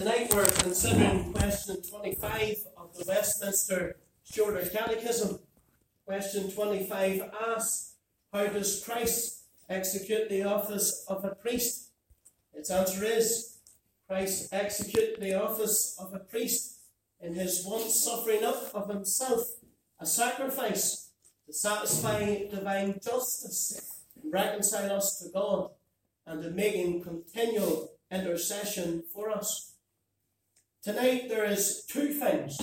Tonight we're considering question 25 of the Westminster Shorter Catechism. Question 25 asks, how does Christ execute the office of a priest? Its answer is, Christ executes the office of a priest in his once suffering up of himself, a sacrifice to satisfy divine justice, and reconcile us to God, and in making continual intercession for us. Tonight there is two things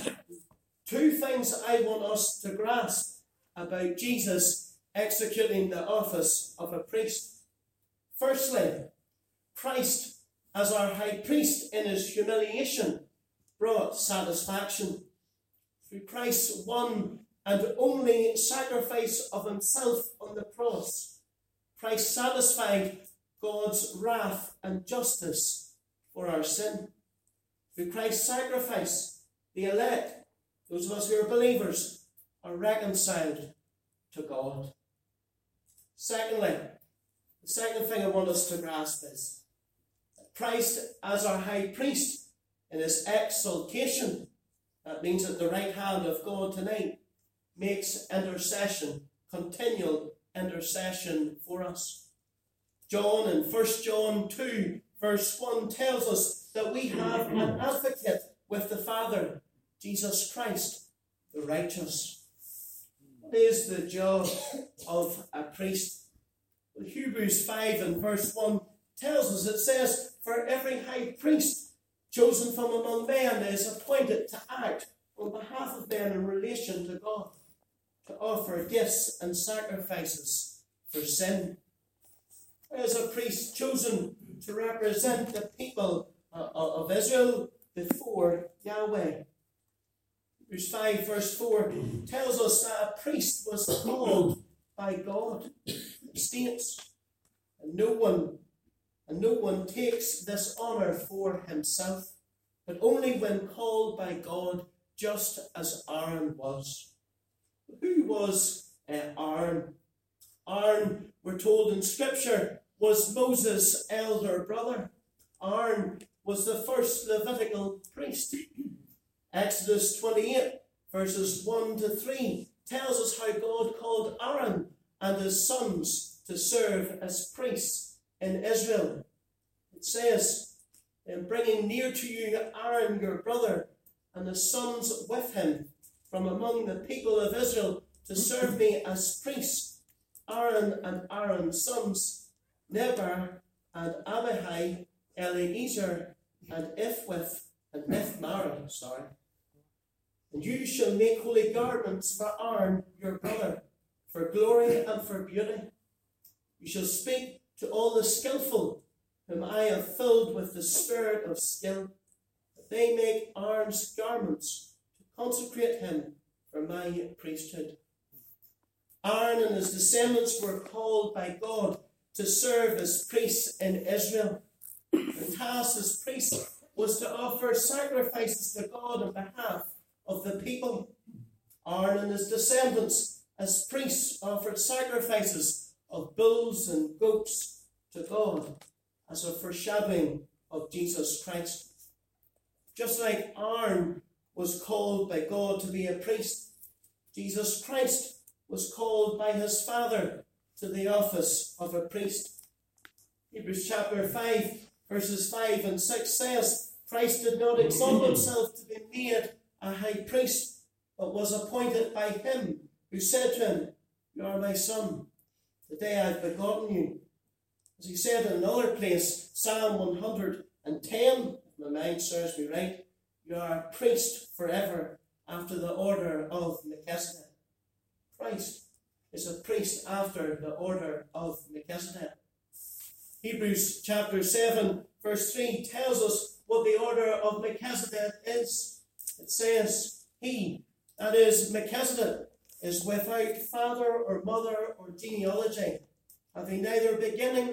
I want us to grasp about Jesus executing the office of a priest. Firstly, Christ, as our high priest in his humiliation, brought satisfaction. Through Christ's one and only sacrifice of himself on the cross, Christ satisfied God's wrath and justice for our sin. Through Christ's sacrifice, the elect, those of us who are believers, are reconciled to God. Secondly, the second thing I want us to grasp is that Christ, as our high priest in his exaltation, that means at the right hand of God tonight, makes intercession, continual intercession for us. John in 1 John 2 verse 1 tells us that we have an advocate with the Father, Jesus Christ, the righteous. What is the job of a priest? Well, Hebrews 5 and verse 1 tells us, it says, for every high priest chosen from among men is appointed to act on behalf of men in relation to God, to offer gifts and sacrifices for sin. There is a priest chosen to represent the people of Israel before Yahweh. Verse 5 verse 4 tells us that a priest was called by God. It states, and no one takes this honour for himself, but only when called by God, just as Aaron was. Who was Aaron? Aaron, we're told in Scripture, was Moses' elder brother. Aaron was the first Levitical priest. Exodus 28, verses 1 to 3, tells us how God called Aaron and his sons to serve as priests in Israel. It says, in bringing near to you Aaron your brother and his sons with him from among the people of Israel to serve me as priests, Aaron and Aaron's sons, Nebar and Abihai, Eleazar and Ithmari. And you shall make holy garments for Aaron your brother, for glory and for beauty. You shall speak to all the skillful, whom I have filled with the spirit of skill, that they make Aaron's garments to consecrate him for my priesthood. Aaron and his descendants were called by God to serve as priests in Israel. The task as priests was to offer sacrifices to God on behalf of the people. Aaron and his descendants as priests offered sacrifices of bulls and goats to God as a foreshadowing of Jesus Christ. Just like Aaron was called by God to be a priest, Jesus Christ was called by his Father to the office of a priest. Hebrews chapter 5, verses 5 and 6 says, Christ did not exalt himself to be made a high priest, but was appointed by him who said to him, you are my son, today I've begotten you. As he said in another place, Psalm 110, if my mind serves me right, you are a priest forever after the order of Melchizedek. Christ is a priest after the order of Melchizedek. Hebrews chapter 7 verse 3 tells us what the order of Melchizedek is. It says, he, that is Melchizedek, is without father or mother or genealogy, having neither beginning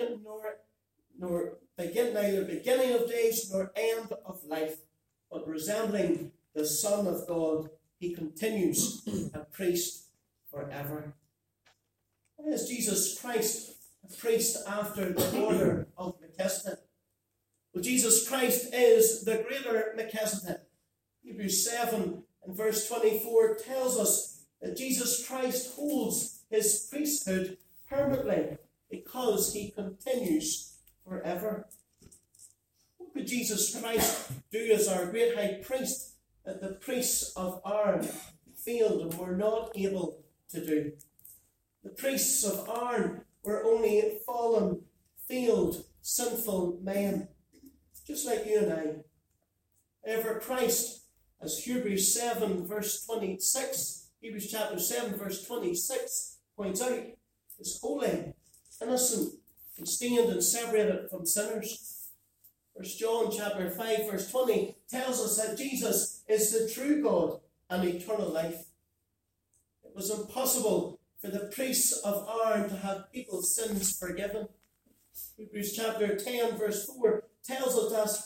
of days nor end of life, but resembling the Son of God, he continues a priest forever. Is Jesus Christ a priest after the order of Melchizedek? Well, Jesus Christ is the greater Melchizedek. Hebrews 7 and verse 24 tells us that Jesus Christ holds his priesthood permanently because he continues forever. What could Jesus Christ do as our great high priest that the priests of Aaron failed and were not able to do? The priests of Aaron were only fallen, failed, sinful men, just like you and I. However, Christ, as Hebrews 7 verse 26, Hebrews chapter 7 verse 26 points out, is holy, innocent, unstained and separated from sinners. 1 John chapter 5 verse 20 tells us that Jesus is the true God and eternal life. It was impossible for the priests of Aaron to have people's sins forgiven. Hebrews chapter 10 verse 4 tells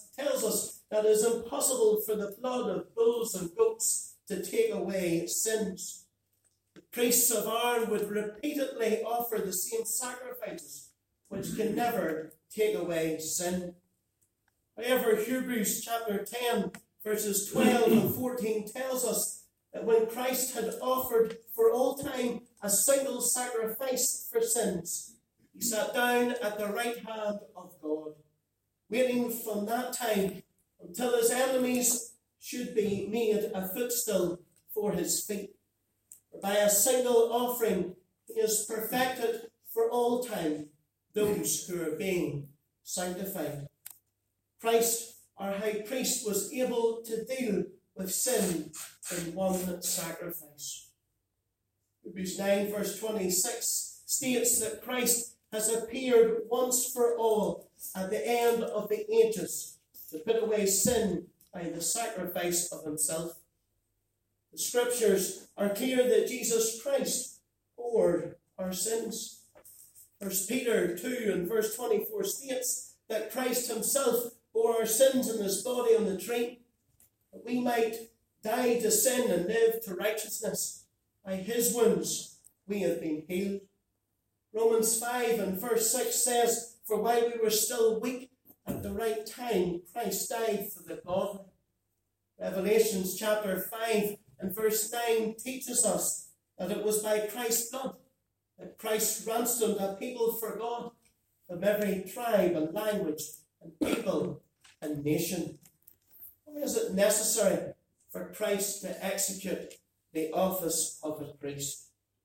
us that it is impossible for the blood of bulls and goats to take away sins. The priests of Aaron would repeatedly offer the same sacrifices, which can never take away sin. However, Hebrews chapter 10 verses 12 and 14 tells us that when Christ had offered for all time a single sacrifice for sins, he sat down at the right hand of God, waiting from that time until his enemies should be made a footstool for his feet. For by a single offering he has perfected for all time those who are being sanctified. Christ, our high priest, was able to deal with sin in one sacrifice. Hebrews 9 verse 26 states that Christ has appeared once for all at the end of the ages to put away sin by the sacrifice of himself. The scriptures are clear that Jesus Christ bore our sins. 1 Peter 2 and verse 24 states that Christ himself bore our sins in his body on the tree, that we might die to sin and live to righteousness. By his wounds we have been healed. Romans 5 and verse 6 says, for while we were still weak, at the right time Christ died for the godly. Revelations chapter 5 and verse 9 teaches us that it was by Christ's blood that Christ ransomed a people for God from every tribe and language and people and nation. Why is it necessary for Christ to execute the office of a priest?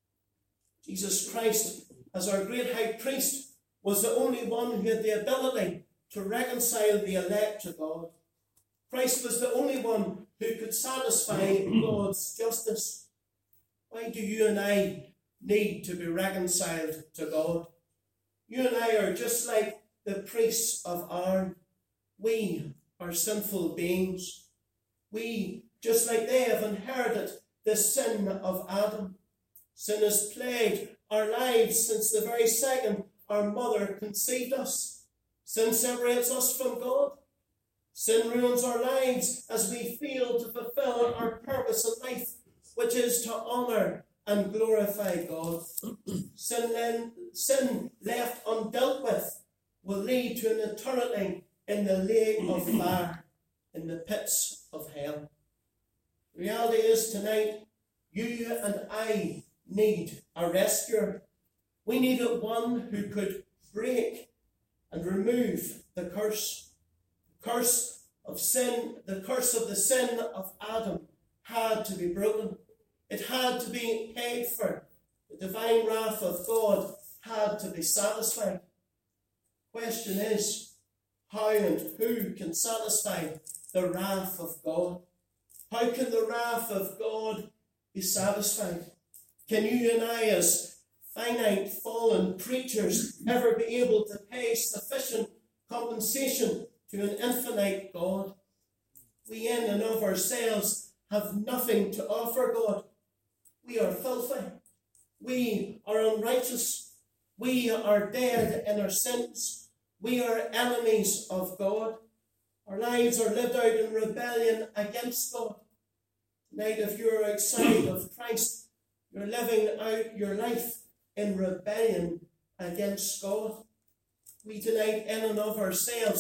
Jesus Christ, as our great high priest, was the only one who had the ability to reconcile the elect to God. Christ was the only one who could satisfy God's justice. Why do you and I need to be reconciled to God? You and I are just like the priests of Aaron. We are sinful beings. We, just like they, have inherited the sin of Adam. Sin has plagued our lives since the very second our mother conceived us. Sin separates us from God. Sin ruins our lives as we fail to fulfill our purpose in life, which is to honour and glorify God. Sin left undealt with will lead to an eternity in the lake of fire, in the pits of hell. The reality is tonight, you and I need a rescuer. We needed one who could break and remove the curse. The curse of sin, the curse of the sin of Adam had to be broken. It had to be paid for. The divine wrath of God had to be satisfied. The question is, how and who can satisfy the wrath of God? How can the wrath of God be satisfied? Can you and I, as finite, fallen creatures, ever be able to pay sufficient compensation to an infinite God? We in and of ourselves have nothing to offer God. We are filthy. We are unrighteous. We are dead in our sins. We are enemies of God. Our lives are lived out in rebellion against God. Tonight, if you're outside of Christ, you're living out your life in rebellion against God. We tonight, in and of ourselves,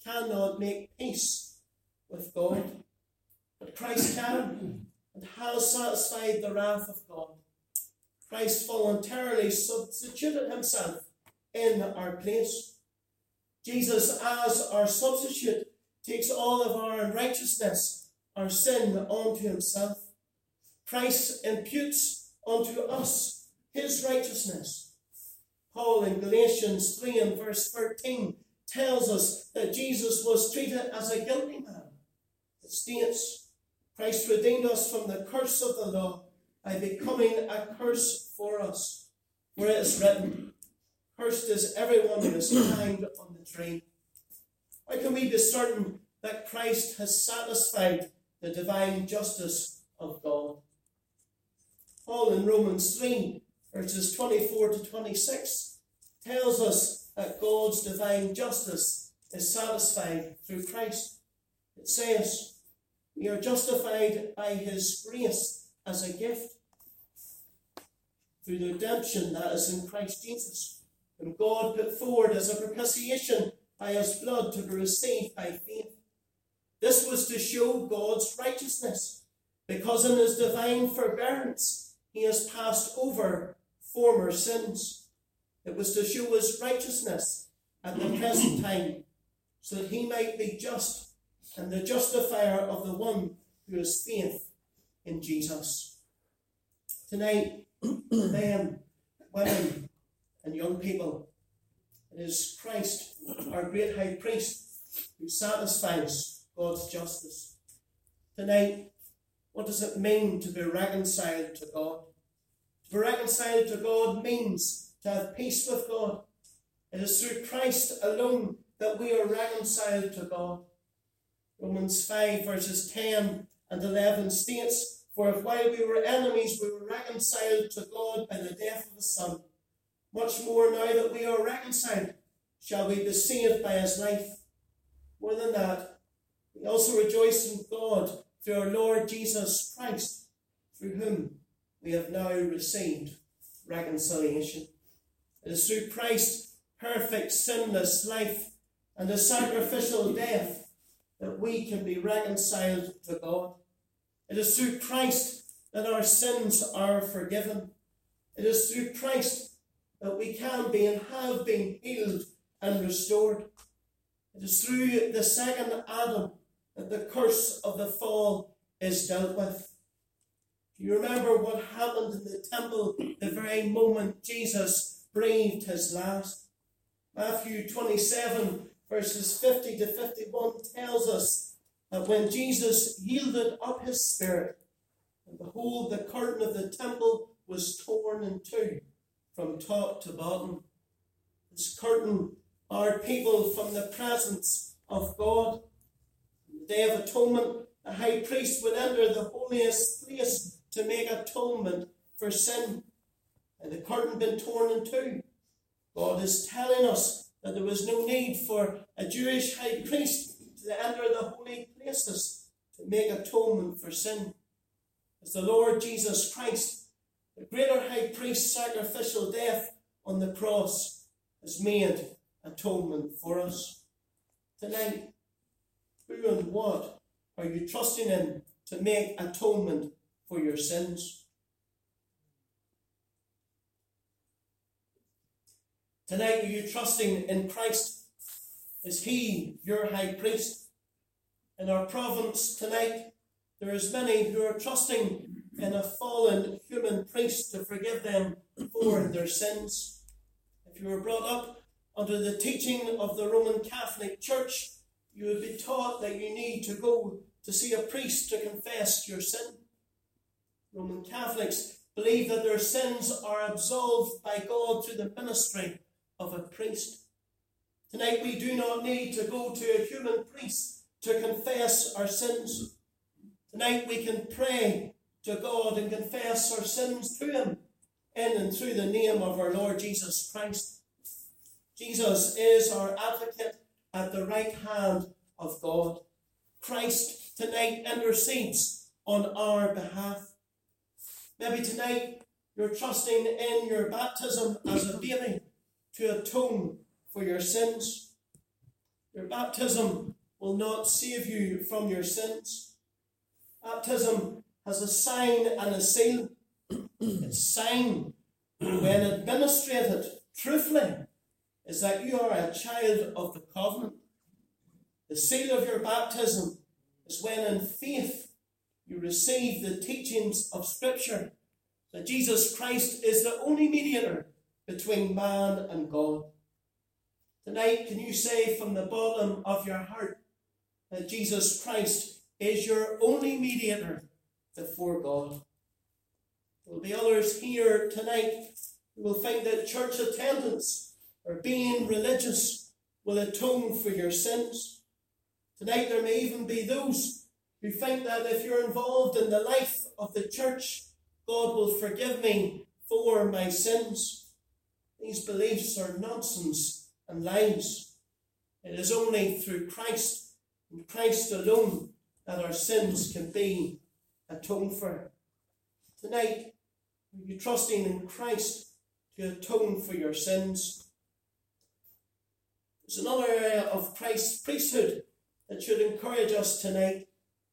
cannot make peace with God. But Christ can and has satisfied the wrath of God. Christ voluntarily substituted himself in our place. Jesus, as our substitute, takes all of our unrighteousness, our sin, onto himself. Christ imputes unto us his righteousness. Paul in Galatians 3 and verse 13 tells us that Jesus was treated as a guilty man. It states, Christ redeemed us from the curse of the law by becoming a curse for us. For it is written, cursed is everyone who is hanged on the tree. How can we be certain that Christ has satisfied the divine justice of God? Paul in Romans 3, verses 24 to 26, tells us that God's divine justice is satisfied through Christ. It says, we are justified by his grace as a gift through the redemption that is in Christ Jesus, whom God put forward as a propitiation by his blood to be received by faith. This was to show God's righteousness, because in his divine forbearance he has passed over former sins. It was to show his righteousness at the present time, so that he might be just and the justifier of the one who has faith in Jesus. Tonight, men, women, and young people, it is Christ, our great high priest, who satisfies God's justice. Tonight, what does it mean to be reconciled to God? To be reconciled to God means to have peace with God. It is through Christ alone that we are reconciled to God. Romans 5 verses 10 and 11 states, for if while we were enemies we were reconciled to God by the death of his Son, much more now that we are reconciled shall we be saved by his life. More than that, we also rejoice in God through our Lord Jesus Christ, through whom we have now received reconciliation. It is through Christ's perfect sinless life and his sacrificial death that we can be reconciled to God. It is through Christ that our sins are forgiven. It is through Christ that we can be and have been healed and restored. It is through the second Adam that the curse of the fall is dealt with. Do you remember what happened in the temple the very moment Jesus breathed his last? Matthew 27 verses 50 to 51 tells us that when Jesus yielded up his spirit, and behold, the curtain of the temple was torn in two from top to bottom. This curtain barred people from the presence of God. On the Day of Atonement, the high priest would enter the holiest place to make atonement for sin. And the curtain been torn in two. God is telling us that there was no need for a Jewish high priest to enter the holy places to make atonement for sin. As the Lord Jesus Christ, the greater high priest's sacrificial death on the cross has made atonement for us. Tonight, who and what are you trusting in to make atonement for your sins? Tonight, are you trusting in Christ? Is he your high priest? In our province tonight, there is many who are trusting in a fallen human priest to forgive them for their sins. If you were brought up under the teaching of the Roman Catholic Church, you would be taught that you need to go to see a priest to confess your sin. Roman Catholics believe that their sins are absolved by God through the ministry of a priest. Tonight we do not need to go to a human priest to confess our sins. Tonight we can pray to God and confess our sins to him in and through the name of our Lord Jesus Christ. Jesus is our advocate at the right hand of God. Christ tonight intercedes on our behalf. Maybe tonight you're trusting in your baptism as a baby to atone for your sins. Your baptism will not save you from your sins. Baptism has a sign and a seal. Its sign, when administered truthfully, is that you are a child of the covenant. The seal of your baptism is when in faith you receive the teachings of Scripture, that Jesus Christ is the only mediator between man and God. Tonight, can you say from the bottom of your heart that Jesus Christ is your only mediator before God? There will be others here tonight who will think that church attendance or being religious will atone for your sins. Tonight there may even be those who think that if you're involved in the life of the church, God will forgive me for my sins. These beliefs are nonsense and lies. It is only through Christ and Christ alone that our sins can be atoned for. Tonight, are you trusting in Christ to atone for your sins? There's another area of Christ's priesthood that should encourage us tonight.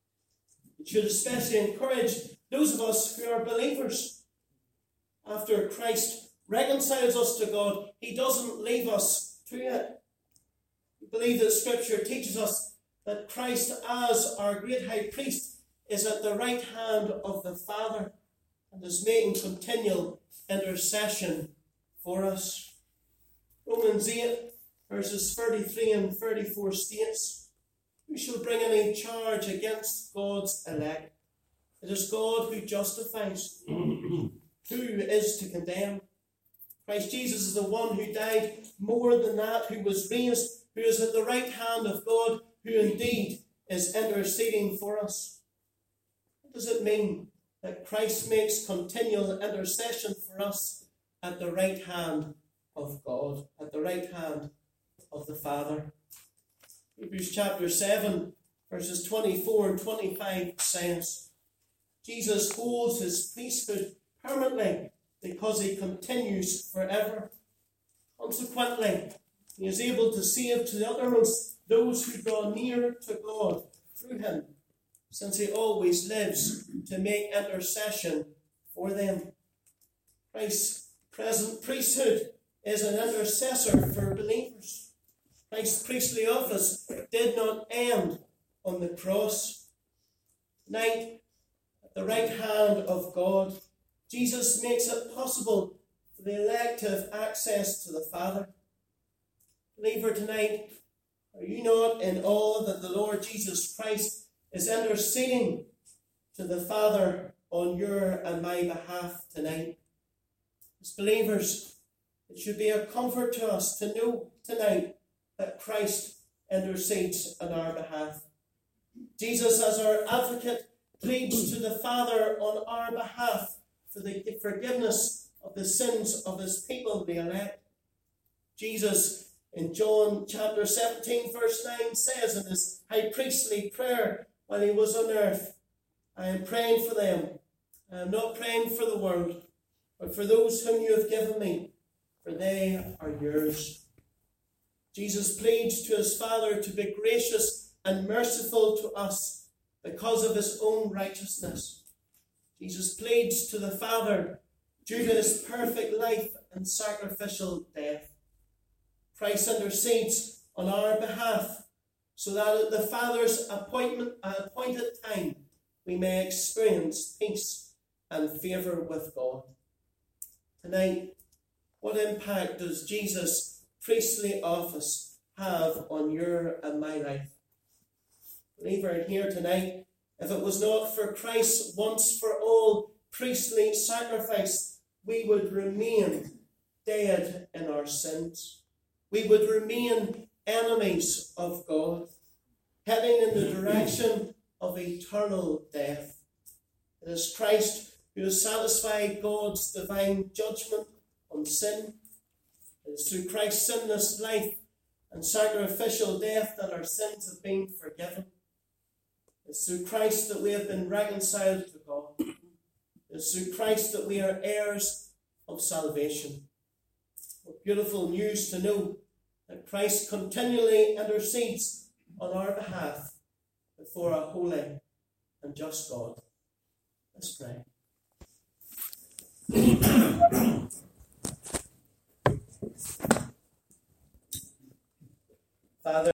It should especially encourage those of us who are believers. After Christ reconciles us to God, he doesn't leave us to it. We believe that Scripture teaches us that Christ, as our great high priest, is at the right hand of the Father and is making continual intercession for us. Romans 8, verses 33 and 34 states, "Who shall bring any charge against God's elect? It is God who justifies. Who is to condemn? Christ Jesus is the one who died, more than that, who was raised, who is at the right hand of God, who indeed is interceding for us." What does it mean that Christ makes continual intercession for us at the right hand of God, at the right hand of the Father? Hebrews chapter 7, verses 24 and 25 says, Jesus holds his priesthood permanently because he continues forever. Consequently, he is able to save to the uttermost those who draw near to God through him, since he always lives to make intercession for them. Christ's present priesthood is an intercessor for believers. Christ's priestly office did not end on the cross. Tonight, at the right hand of God, Jesus makes it possible for the elect to have access to the Father. Believer, tonight, are you not in awe that the Lord Jesus Christ is interceding to the Father on your and my behalf tonight? As believers, it should be a comfort to us to know tonight that Christ intercedes on our behalf. Jesus, as our advocate, pleads to the Father on our behalf for the forgiveness of the sins of his people, the elect. Jesus, in John chapter 17, verse 9, says in his high priestly prayer while he was on earth, "I am praying for them. I am not praying for the world, but for those whom you have given me, for they are yours." Jesus pleads to his Father to be gracious and merciful to us because of his own righteousness. Jesus pleads to the Father due to his perfect life and sacrificial death. Christ intercedes on our behalf so that at the Father's appointed time we may experience peace and favour with God. Tonight, what impact does Jesus' priestly office have on your and my life? Believer, here tonight, if it was not for Christ's once for all priestly sacrifice, we would remain dead in our sins. We would remain enemies of God, heading in the direction of eternal death. It is Christ who has satisfied God's divine judgment on sin. It is through Christ's sinless life and sacrificial death that our sins have been forgiven. It's through Christ that we have been reconciled to God. It's through Christ that we are heirs of salvation. What beautiful news to know that Christ continually intercedes on our behalf before a holy and just God. Let's pray. Father,